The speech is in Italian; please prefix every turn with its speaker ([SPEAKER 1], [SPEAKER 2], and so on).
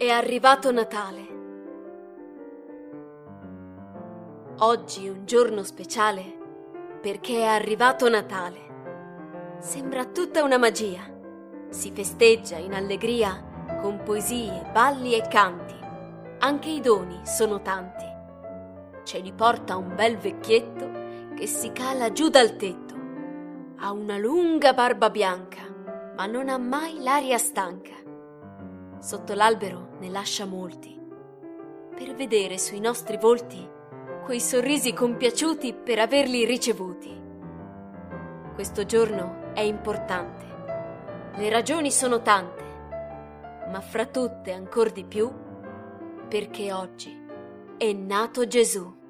[SPEAKER 1] È arrivato Natale. Oggi è un giorno speciale perché è arrivato Natale. Sembra tutta una magia. Si festeggia in allegria con poesie, balli e canti. Anche i doni sono tanti. Ce li porta un bel vecchietto che si cala giù dal tetto. Ha una lunga barba bianca, ma non ha mai l'aria stanca. Sotto l'albero ne lascia molti, per vedere sui nostri volti quei sorrisi compiaciuti per averli ricevuti. Questo giorno è importante, le ragioni sono tante, ma fra tutte ancor di più, perché oggi è nato Gesù.